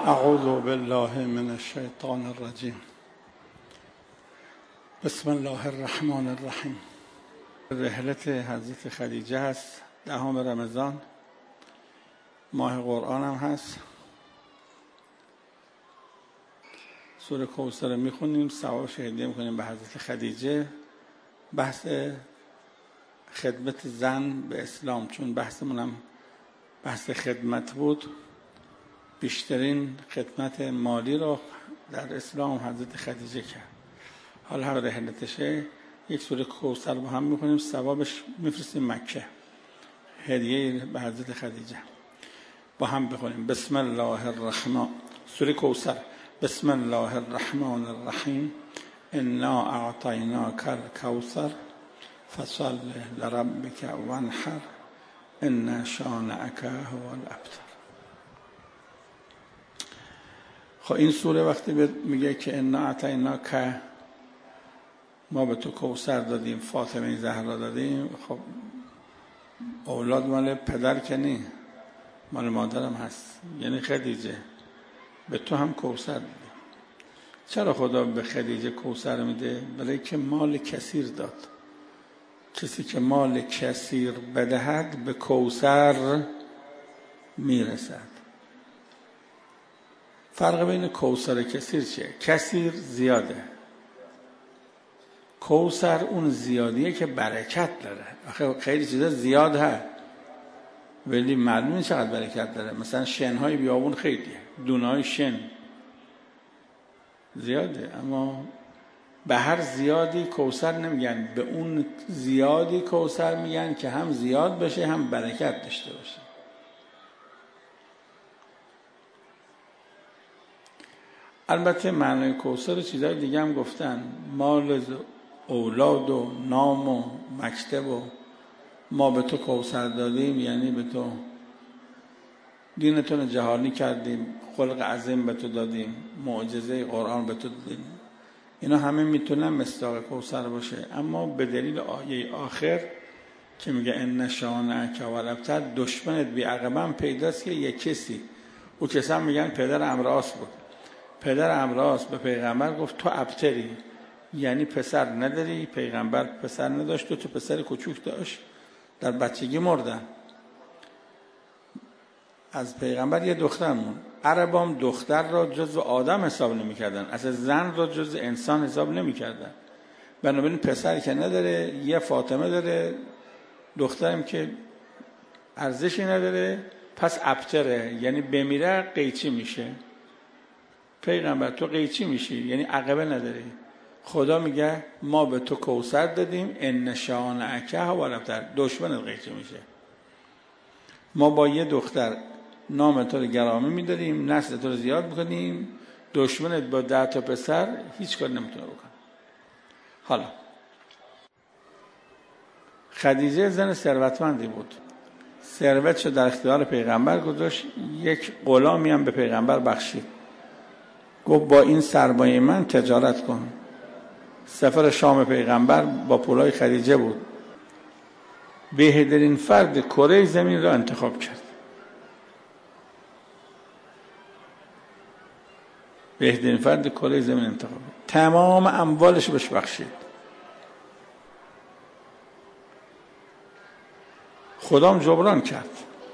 اعوذ بالله من الشیطان الرجیم. بسم الله الرحمن الرحیم. رحلت حضرت خدیجه هست، 10 رمضان، ماه قرآن هم هست. سوره کوثر رو میخونیم، ثوابش هدیه میکنیم به حضرت خدیجه. بحث خدمت زن به اسلام، چون بحثمون هم بحث خدمت بود، بیشترین خدمت مالی رو در اسلام حضرت خدیجه کرد. حالا هر رحلتشه یک سوره کوثر با هم میخونیم، ثوابش میفرستیم مکه، هدیه به حضرت خدیجه. با هم بخونیم. بسم الله الرحمن. سوره کوثر. بسم الله الرحمن الرحیم. انا اعطیناک الکوثر فصل لربک وانحر ان شانئک هو الابتر. خب این سوره وقتی میگه که انا اعطیناک، ما به تو کوثر دادیم، فاطمه زهرا دادیم، خب اولاد مال پدر که نی، مال مادرم هست، یعنی خدیجه. به تو هم کوثر دادیم. چرا خدا به خدیجه کوثر میده؟ برای که مال کثیر داد. کسی که مال کثیر بدهد به کوثر میرسد. فرق بین کوثر و کثیر چیه؟ کثیر زیاده، کوثر اون زیادیه که برکت داره. آخه خیلی چیزا زیاد هست ولی معلومه چقدر برکت داره. مثلا شنهای بیابون خیلیه، دونهای شن زیاده، اما به هر زیادی کوثر نمیگن، به اون زیادی کوثر میگن که هم زیاد بشه هم برکت داشته باشه. البته معنای کوثر چیزای دیگه هم گفتن، مال اولاد و نام و مکتب و ما به تو کوثر دادیم، یعنی به تو دینتون جهانی کردیم، خلق عظیم به تو دادیم، معجزه قرآن به تو دادیم. اینا همه میتونن مصداق کوثر باشه، اما به دلیل آیه آخر که میگه ان شانئک هو الابتر، دشمنت بی عقبه پیداست که یک کسی، او کسی هم میگن پدر امراس بود. پدر امراس به پیغمبر گفت تو ابتری، یعنی پسر نداری. پیغمبر پسر نداشت، تو پسر کوچوک داشت، در بچگی مردن. از پیغمبر یه دختر مون. عربام دختر را جزو آدم حساب نمی کردن، اصلا زن را جزو انسان حساب نمی کردن. بنابراین پسری که نداره، یه فاطمه داره، دخترم که ارزشی نداره، پس ابتره، یعنی بمیره قیچی میشه. پیغمبر تو قیچی میشی، یعنی عقبه نداری. خدا میگه ما به تو کوثر دادیم، ان شانئک هو الابتر، دشمنت قیچی میشه. ما با یه دختر نام تو رو گرامی میداریم، نسل تو رو زیاد میکنیم، دشمنت با 10 تا پسر هیچ کار نمیتونه بکنه. حالا خدیجه زن ثروتمندی بود، ثروتشو در اختیار پیغمبر گذاشت. یک غلامی هم به پیغمبر بخشید، گفت با این سرمایه من تجارت کن. سفر شام پیغمبر با پولای خدیجه بود. بهترین فرد کره زمین را انتخاب کرد. بهترین فرد کره زمین انتخاب کرد. تمام اموالش بهش بخشید. خدام جبران کرد.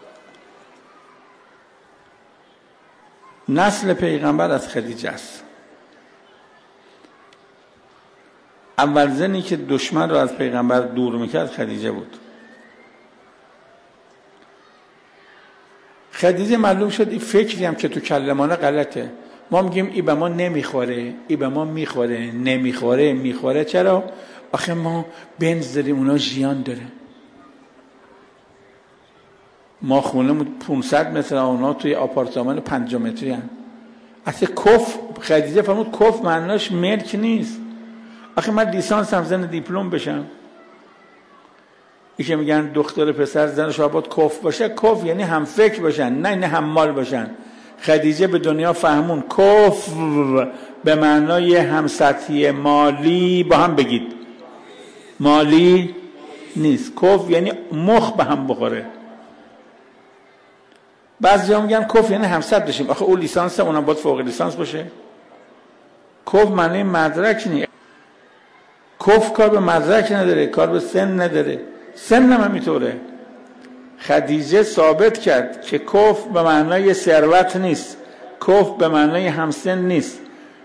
نسل پیغمبر از خدیجه است. اول زنی که دشمن رو از پیغمبر دور میکرد خدیجه بود. خدیجه معلوم شد این فکری هم که تو کلمانه غلطه. ما میگیم ای به ما نمیخوره، ای به ما میخوره، نمیخوره، میخوره. چرا؟ آخه ما بنز داریم، اونا ژیان داره. ما خونه 500 متر، اونا توی آپارتمان 5 متری هن. اصلا کف، خدیجه فرمود کف معناش ملک نیست. آخه من لیسانس هم زن دیپلم بشم. ای که میگن دختر پسر زنش آباد کف باشه، کف یعنی هم فکر باشن، نه حمال باشن. خدیجه به دنیا فهمون کف به معنای هم سطحی مالی، با هم بگید مالی نیست. کف یعنی مخ به هم بخوره. بعضیا میگن کف یعنی همسد بشیم. آخه اون لیسانس، اونم باید فوق لیسانس باشه. کف معنی مدرک نیست. کف کار به مدرک نداره، کار به سن نداره. سن هم همینطوره. خدیجه ثابت کرد که کف به معنای ثروت نیست، کف به معنای همسن نیست.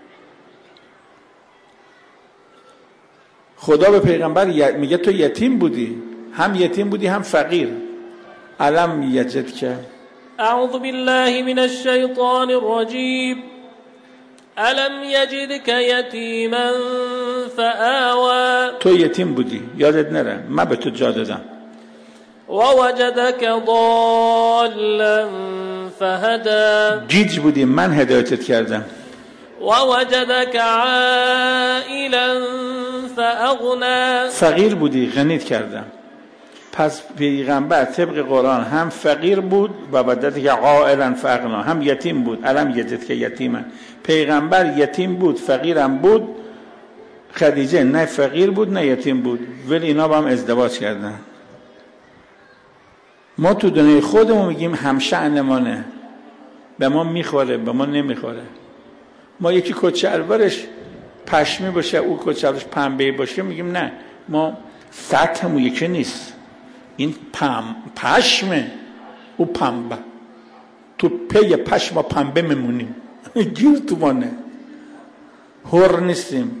خدا به پیغمبر میگه تو یتیم بودی، هم یتیم بودی هم فقیر. الم یجد که اعوذ بالله من الشیطان الرجیم الم یجدک یتیما فآوى. تو یتیم بودی، یادت نره، من به تو جا دادم. ووجدك ضالا فهدى. گیج بودی، من هدایتت کردم. ووجدك عائلا فأغنى. فقیر بودی، غنیت کردم. پس پیغمبر طبق قرآن هم فقیر بود و وجدک عائلا فأغنى، هم یتیم بود. الم یجدک یتیما، پیغمبر یتیم بود، فقیرم بود. خدیجه نه فقیر بود نه یتیم بود، ولی اینا با هم ازدواج کردن. ما تو دنیای خودمون میگیم همشأنمانه، به ما میخوره به ما نمیخوره. ما یکی کچلوارش پشمی باشه، او کچلوارش پنبه باشه، میگیم نه، ما سطحمون یکی نیست. این پشمه، او پنبه، تو پی پشم و پنبه میمونیم. گیر تو مانه، هر نیستیم.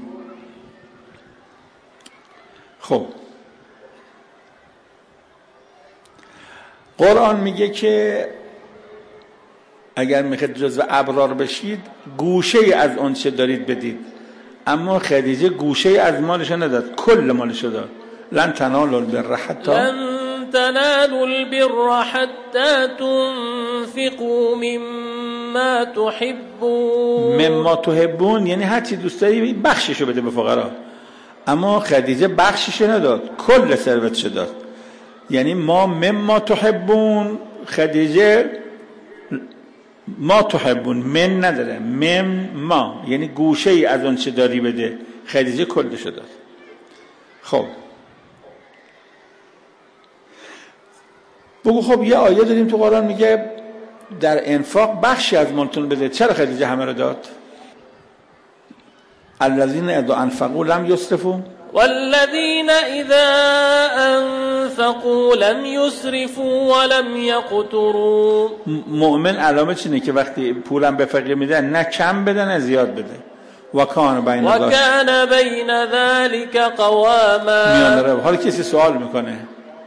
خب قرآن میگه که اگر میخواید جزو ابرار بشید گوشه از اون چه دارید بدید. اما خدیجه گوشه از مالش نداد، کل مالش داد. لن تنالوا البر حتی تنفقوا مما تحبون. مما تحبون یعنی هر چی دوست داری بخششو بده به فقرا. اما خدیجه بخشش نداد، کل ثروتش داد. یعنی ما مما تحبون، خدیجه ما تحبون، من نداره، مم ما یعنی گوشه ای از اون چه داری بده. خدیجه کلش داد. خب بگو خب یه آیه داریم تو قرآن میگه در انفاق بخشی از مالتون بده، چرا خدیجه همه رو داد؟ الذين اذا انفقوا لم يسرفوا والذين اذا انفقوا لم يسرفوا ولم يقتروا. مؤمن علامه چینه که وقتی پولم به فقیر میده نه کم بده نه زیاد بده. و کان بین ذلك قواما. حالا کسی سوال میکنه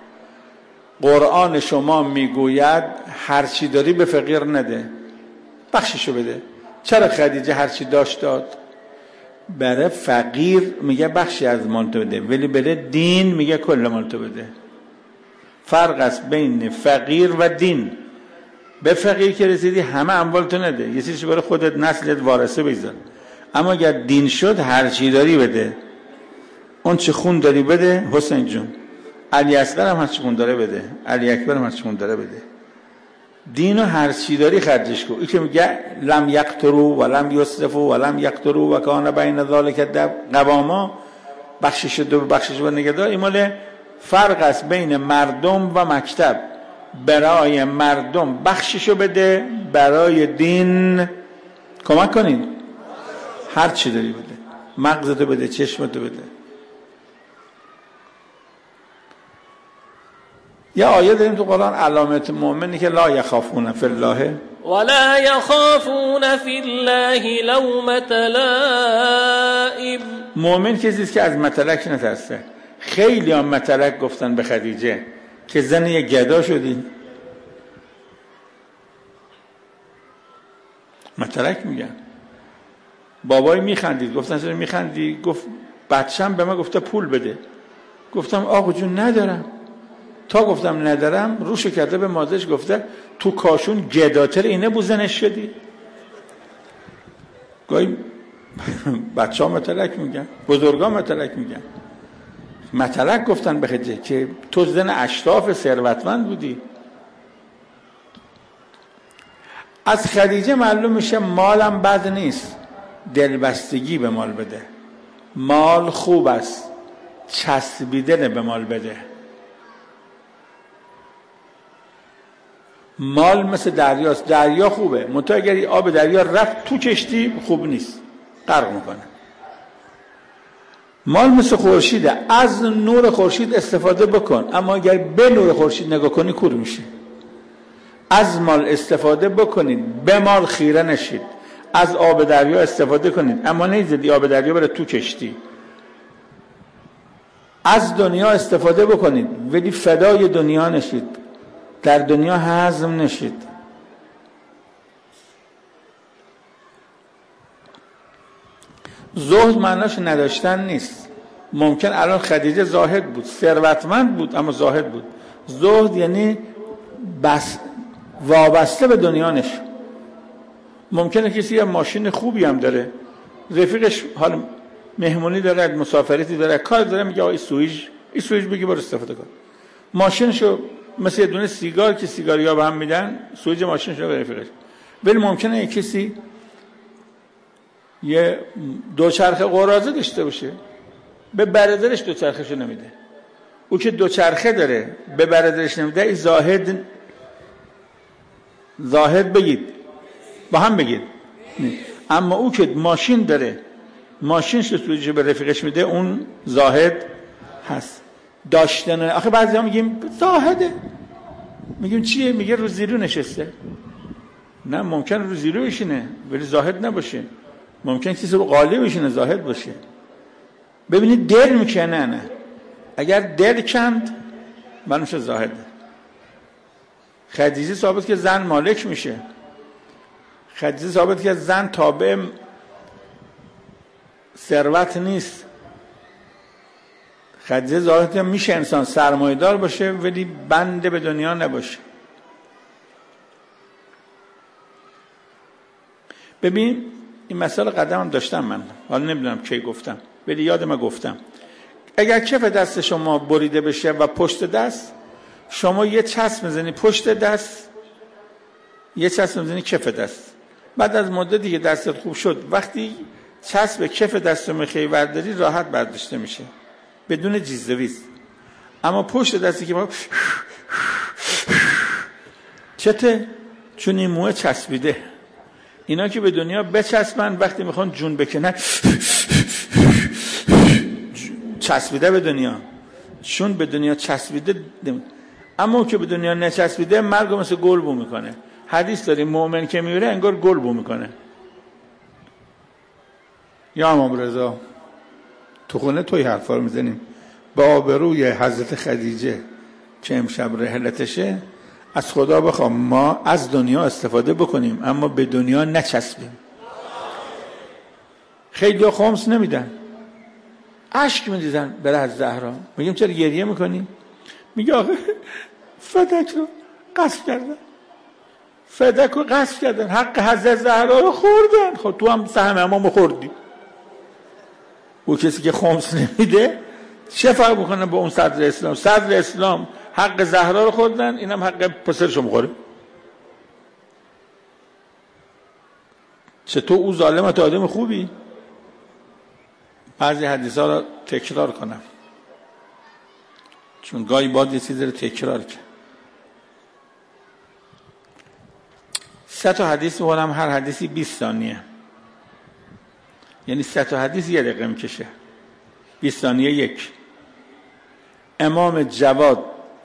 قرآن شما میگوید هر چی داری به فقیر نده، بخششو بده، چرا خدیجه هر چی داشت داد؟ برای فقیر میگه بخشی از مال تو بده، ولی برای دین میگه کل مال تو بده. فرق است بین فقیر و دین. به فقیر که رسیدی همه اموال تو نده، یه چیزی برای خودت نسلت وارثه بذار. اما اگر دین شد هر چی داری بده. اون چه خون داری بده. حسین جون علی اصغر هم هر چی خون داره بده، علی اکبر هم هر چی خون داره بده. دینو هر چی داری خرجش کن. این که میگه لم یقتروا و لم یسرفوا و لم یقتروا و کان بین ذلک قواما، بخشش دو بخشش و نگهدار. این مال فرق است بین مردم و مکتب. برای مردم بخششو بده، برای دین کمک کنین. هر چی داری بده، مغزتو بده، چشمتو بده. یه آیه داریم تو قرآن علامت مؤمنی که لا یخافون فی الله ولا یخافون فی الله لومة لائم. مؤمن کسیست که از متلک نترسه. خیلی هم متلک گفتن به خدیجه که زن یه گدا شدی. متلک میگن. بابای میخندید، گفتن چرا میخندی؟ گفت بچه‌م به من گفته پول بده. گفتم آقا جون ندارم. تا گفتم ندارم روشو کرده به مادرش گفته تو کاشون گداتر اینه بوزنش شدی. گاهی بچه ها متلک میگن، بزرگا متلک میگن. متلک گفتن به خدیجه که تو زن اشراف ثروتمند بودی. از خدیجه معلوم میشه مالم بد نیست، دلبستگی به مال بده. مال خوب است، چسبیدن به مال بده. مال مثل دریاست، دریا خوبه، منتها اگر آب دریا رفت تو کشتی خوب نیست، غرق میکنه. مال مثل خورشیده، از نور خورشید استفاده بکن، اما اگر به نور خورشید نگاه کنی کور میشه. از مال استفاده بکنید، به مال خیره نشید. از آب دریا استفاده کنید، اما نیزدی آب دریا بره تو کشتی. از دنیا استفاده بکنید ولی فدای دنیا نشید، در دنیا هضم نشید. زهد معناش نداشتن نیست. ممکن الان خدیجه زاهد بود، ثروتمند بود اما زاهد بود. زهد یعنی بس وابسته به دنیا نشد. ممکنه کسی یه ماشین خوبی هم داره، رفیقش حال مهمونی داره، مسافرتی داره، کار داره، میگه آقا این سویج بگی برو استفاده کن. ماشینشو مثل یه دونه سیگار که سیگاریا به هم میدن، سویج ماشینشو به رفیقش. ولی ممکنه یه کسی یه دوچرخه قراضه داشته باشه، به برادرش دوچرخه‌شو نمیده. او که دوچرخه داره به برادرش نمیده، این زاهد بگید، با هم بگید. اما او که ماشین داره، ماشینش رو به رفیقش میده، اون زاهد هست. داشتن آخه بعضی ها میگیم زاهده، میگیم چیه؟ میگه رو زیرو نشسته. نه، ممکن رو زیرو بشینه ولی زاهد نباشه. ممکن کسی رو قالی بشینه زاهد باشه. ببینید دل میکنه. نه، اگر دل کند معلوم شد زاهده. خدیجه ثابت که زن مالک میشه. خدیجه ثابت که زن تابع ثروت نیست. خدیجه ثابت که میشه انسان سرمایه‌دار باشه ولی بنده به دنیا نباشه. ببین این مسئله قدم داشتم من، حالا نمیدونم کی گفتم ولی یادم گفتم. اگر کف دست شما بریده بشه و پشت دست، شما یه چسب میزنی پشت دست، یه چسب میزنی کف دست، بعد از مدتی که دستت خوب شد، وقتی چسب کف دست رو میخوای برداری راحت برداشته میشه بدون جیزویز. اما پشت دستی که ما چته؟ چون این موه چسبیده. اینا که به دنیا بچسبن وقتی میخوان جون بکنن چسبیده به دنیا، چون به دنیا چسبیده. اما که به دنیا نچسبیده مرگ مثل گل بو میکنه. حدیث داریم مؤمن که میره انگار گل بو میکنه. یا امام رضا تو خونه توی حرفا رو میزنیم. با آبروی حضرت خدیجه که امشب رحلتشه، از خدا بخوام ما از دنیا استفاده بکنیم اما به دنیا نچسبیم. خیلی ها خمس نمیدن، اشک میریزن بره از زهرا. میگیم چرا گریه میکنی؟ میگه آخه فدک رو غصب کردن، فدک رو غصب کردن، حق حضرت زهرا رو خوردن. خب تو هم سهم امامو خوردی. او کسی که خمس نمیده چه فرق میکنه با اون صدر اسلام؟ صدر اسلام حق زهرا رو خوردن، اینم حق پسرشو میخوره. چطور او ظالمت آدم خوبی؟ بعضی حدیثا رو تکرار کنم چون گاهی باید یه چیزی رو تکرار کنم. 100 تا حدیث می‌خونم، هر حدیثی 20 ثانیه، یعنی 100 تا حدیث 1 دقیقه میکشه، 20 ثانیه یک. امام جواد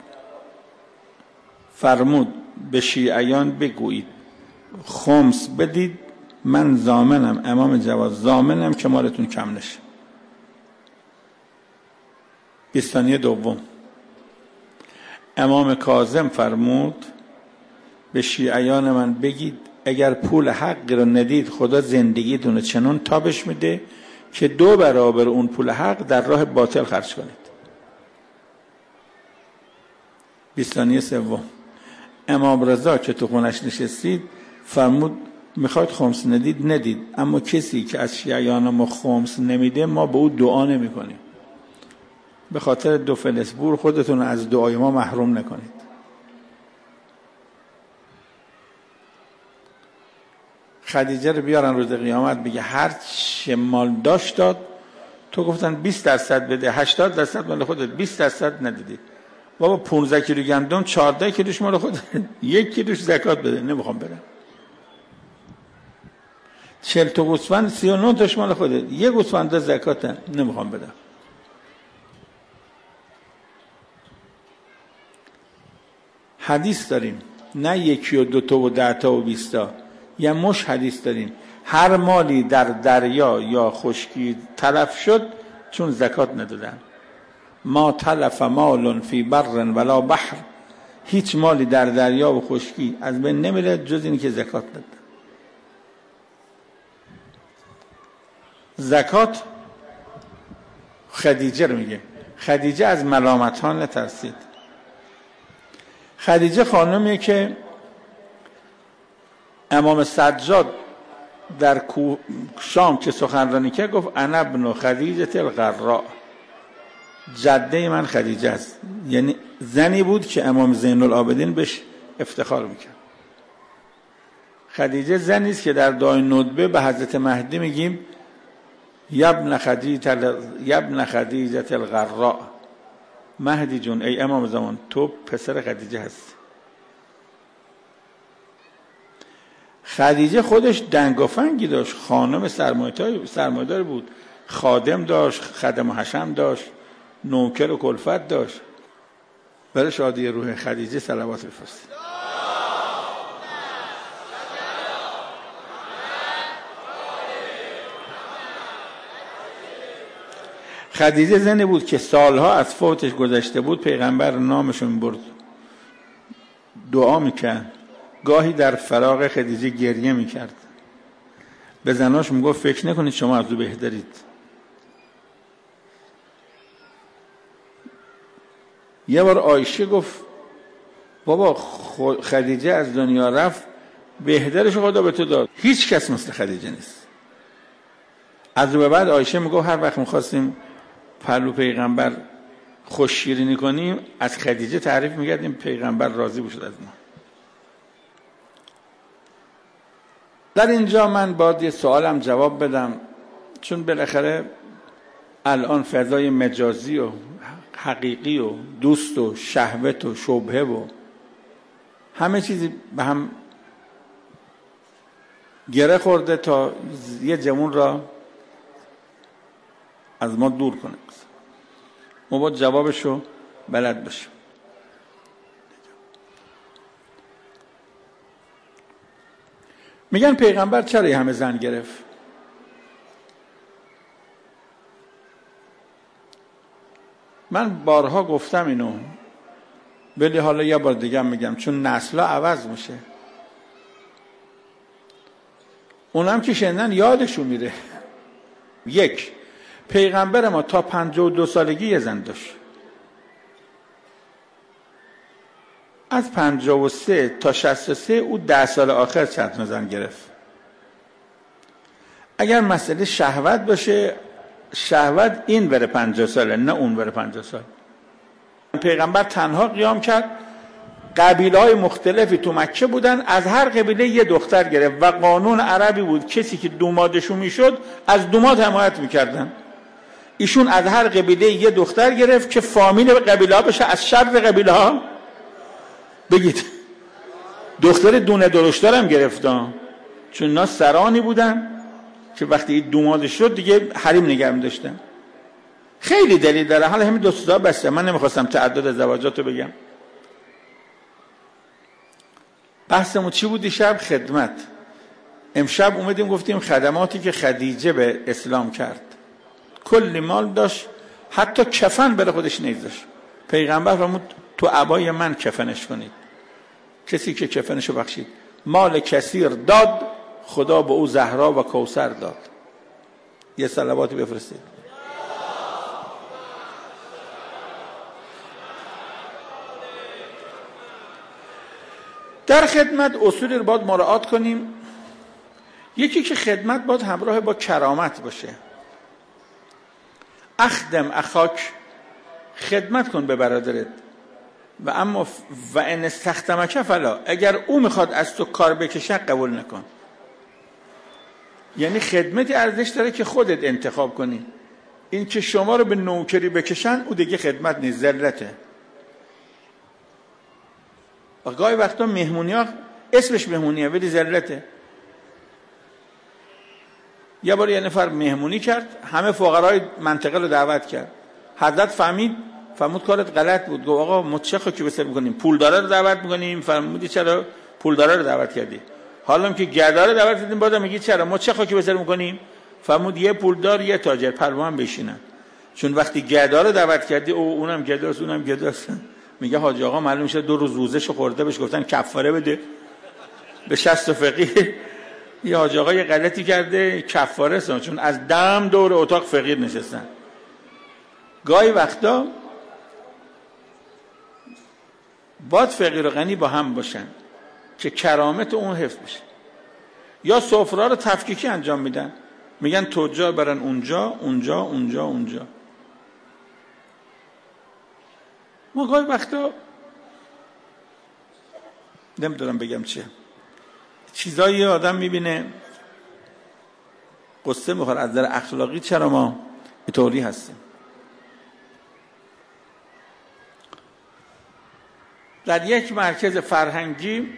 فرمود به شیعیان بگویید خمس بدید، من ضامنم، امام جواد ضامنم که مالتون کم نشه. 20 ثانیه دوم. امام کاظم فرمود به شیعیان من بگید اگر پول حقی رو ندید خدا زندگیتون رو چنون تابش میده که 2 برابر اون پول حق در راه باطل خرج کنید. 20 ثانیه سوم. امام رضا که تو خونش نشستید فرمود میخواید خمس ندید، اما کسی که از شیعیان ما خمس نمیده ما به او دعا نمی کنیم. به خاطر 2 فلسبور خودتون از دعای ما محروم نکنید. خدیجه رو بیارن روز قیامت بگه هر چه مال داشت داد، تو گفتن 20% بده، 80% مال خودت، 20% ندیدی. بابا 15 کیلو گندم 14 کیلوش مال خود 1 کیلوش زکات بده، نمیخوام برم. 40 تا گوسفند 39 تاش مال خوده، 1 گوسفند زکاته، نمیخوام بدم. حدیث داریم، نه 1 و 2 تا و 10 تا و 20 تا، یه مش حدیث داریم. هر مالی در دریا یا خشکی تلف شد چون زکات ندادن. ما تلف مال فی بر ولا بحر، هیچ مالی در دریا و خشکی از بین نمیره جز اینی که زکات ندادن. زکات خدیجه رو میگه. خدیجه از ملامت ها نترسید. خدیجه خانمیه که امام سجاد در شام که سخنرانی کرد گفت انا ابن خدیجه الغراء، جده من خدیجه است. یعنی زنی بود که امام زین العابدین بهش افتخار میکرد. خدیجه زنی است که در دعای ندبه به حضرت مهدی میگیم یبن خدیجه الغراء، مهدی جون ای امام زمان تو پسر خدیجه هست. خدیجه خودش دنگافنگی داشت، خانم سرمایه‌دار بود، خادم داشت، خدم و حشم داشت، نوکر و کلفت داشت. برای شادی روح خدیجه صلوات بفرستید. خدیجه زنی بود که سالها از فوتش گذشته بود، پیغمبر نامشون برد دعا میکرد، گاهی در فراق خدیجه گریه میکرد، به زناش میگفت فکر نکنید شما از او بهترید. یه بار عایشه گفت بابا خدیجه از دنیا رفت، بهترش خدا به تو داد، هیچ کس مثل خدیجه نیست. از اون به بعد عایشه میگفت هر وقت میخواستیم پهلو پیغمبر خوش شیرینی کنیم از خدیجه تعریف میکردیم، پیغمبر راضی بود از ما. در اینجا من باید یه سوالم جواب بدم، چون بالاخره الان فضای مجازی و حقیقی و دوست و شهوت و شبهه و همه چیزی به هم گره خورده تا یه جمون را از ما دور کنه. ما باید جوابشو بلد باشیم. میگن پیغمبر چرا همه زن گرفت؟ من بارها گفتم اینو، ولی حالا یه بار دیگه میگم چون نسل‌ها عوض میشه. اونم که شنیدن یادشون میره. یک، پیغمبر ما تا 52 سالگی یه زن داشت. از 53 تا 63 او 10 سال آخر چند زن گرفت. اگر مسئله شهوت باشه، شهوت این بره 50 ساله، نه اون بره 50 سال. پیغمبر تنها قیام کرد، قبیله‌های مختلفی تو مکه بودن، از هر قبیله یه دختر گرفت و قانون عربی بود کسی که دومادشون میشد از دوماد حمایت میکردن. ایشون از هر قبیله یه دختر گرفت که فامیل قبیله ها بشه، از شر قبیله ها بگید. دختر دونه درشتارم گرفتن چون اینا سرانی بودن که وقتی دومادش شد دیگه حریم نگه می‌داشتن. خیلی دلیل داره، حالا همین 2 تا بسته، من نمیخواستم تعدد زواجاتو بگم. بحثمون چی بود دیشب؟ خدمت. امشب اومدیم گفتیم خدماتی که خدیجه به اسلام کرد. کلی مال داشت، حتی کفن برای خودش نمی‌ذاشت. پیغمبر فرمود تو عبای من کفنش کنید. کسی که کفنشو بخشید، مال کثیر داد، خدا به او زهرا و کوثر داد. یه صلواتی بفرستید. در خدمت اصولی رو باید مراعات کنیم. یکی که خدمت باید همراه با کرامت باشه. اخدم اخاک، خدمت کن به برادرت. و اما و ان استخدمک فلا، اگر او میخواد از تو کار بکشه قبول نکن. یعنی خدمتی ارزش داره که خودت انتخاب کنی. این که شما رو به نوکری بکشن او دیگه خدمت نیست، ذلته. و گاهی وقتا مهمونی‌ها اسمش مهمونیه ولی ذلته. یه بار یه نفر مهمونی کرد، همه فقرای منطقه رو دعوت کرد. حضرت فهمید کارت غلط بود. گفت آقا ما چه خاکی به سر می‌کنیم؟ پولدارا رو دعوت می‌کنیم. فرمودی چرا پولدارا رو دعوت کردی؟ حالا که گدا رو دعوت کردیم بازم میگی چرا؟ ما چه خاکی به سر می‌کنیم؟ فرمود یه پولدار یه تاجر پروان بشینن. چون وقتی گدا رو دعوت کردی اونم گداست اونم گداست. میگه حاج آقا معلوم میشه 2 روز روزش خورده، بهش گفتن کفاره بده به 60 فقیه. یه حاج آقا یه غلطی کرده کفاره است، چون از دم دور اتاق فقیر نشستن. گاهی وقتا باید فقیر و غنی با هم باشن که کرامت اون حفظ بشه. یا سفره رو تفکیکی انجام میدن، میگن تجار برن اونجا اونجا اونجا اونجا. ما گاهی وقتا نمیدونم بگم چیه، چیزایی آدم میبینه قصه میخوره از نظر اخلاقی چرا ما اینطوری هستیم. در یک مرکز فرهنگی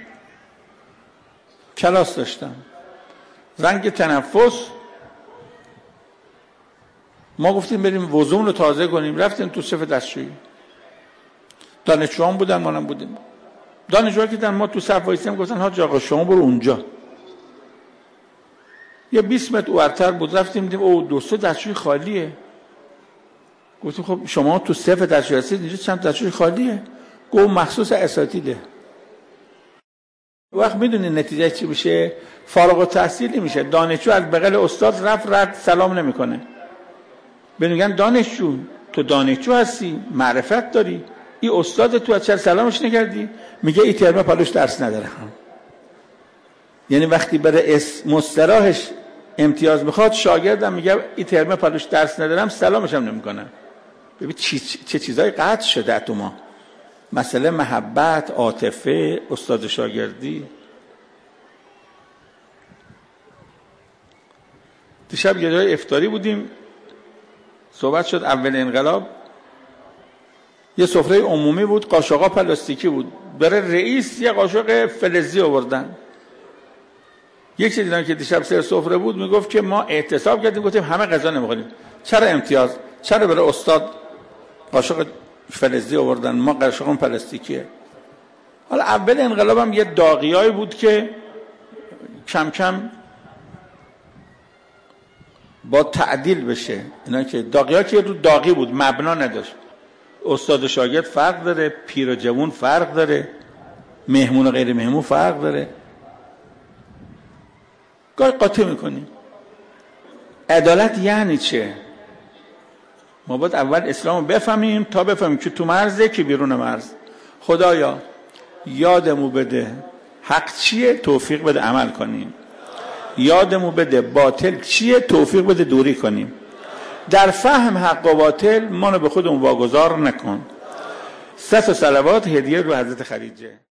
کلاس داشتم، زنگ تنفس، ما گفتیم بریم وضومون رو تازه کنیم، رفتیم تو صف دستشویی. دانشجویان بودن، ما هم بودیم. دانشجوها که ما تو صف وایسیم گفتن حاج آقا شما برو اونجا. یه 20 متر اورتر بود، رفتیم دیدیم او دوستا دستشویی خالیه. گفتیم خب شما تو صف دستشویی هستید، اینجا چند دستشویی خالیه؟ گفت مخصوص اساتیده. وقت میدونی نتیجه چی میشه؟ فارغ التحصیل میشه. دانشجو از بغل استاد رد سلام نمیکنه. میگن دانشجو تو دانشجو هستی، معرفت داری، این استاد تو چرا سلامش نکردی؟ میگه این ترم پالوش درس نداره. یعنی وقتی بره مصطلحش امتیاز میخواد، شاگردم میگه این ترم پالوش درس ندارم، سلامش هم نمیکنم. ببین چه چیزای قطع شده تو ما. مسئله محبت، عاطفه، استاد شاگردی. دیشب یه جای افطاری بودیم، صحبت شد اول انقلاب، یه سفره عمومی بود، قاشقا پلاستیکی بود، برای رئیس یه قاشق فلزی آوردن. یک چیز دیدم که دیشب سر سفره بود، میگفت که ما اعتصاب کردیم، گفتیم همه غذا نمیخوریم. چرا امتیاز؟ چرا برای استاد قاشق فلزی آوردن، ما قاشقمون پلاستیکیه؟ حالا اول انقلابم یه داغیایی بود که کم کم با تعدیل بشه. اینا که داغی‌ها که رو داغی بود، مبنا نداشت. استاد و شاگرد فرق داره، پیر و جوان فرق داره، مهمون و غیر مهمون فرق داره. گاهی قاطی میکنیم. عدالت یعنی چه؟ ما باید اول اسلام رو بفهمیم تا بفهمیم که تو مرزه که بیرون مرز. خدایا یادمو بده حق چیه، توفیق بده عمل کنیم. یادمو بده باطل چیه، توفیق بده دوری کنیم. در فهم حق و باطل ما رو به خودمون واگذار نکن. 3 صلوات هدیه رو حضرت خدیجه.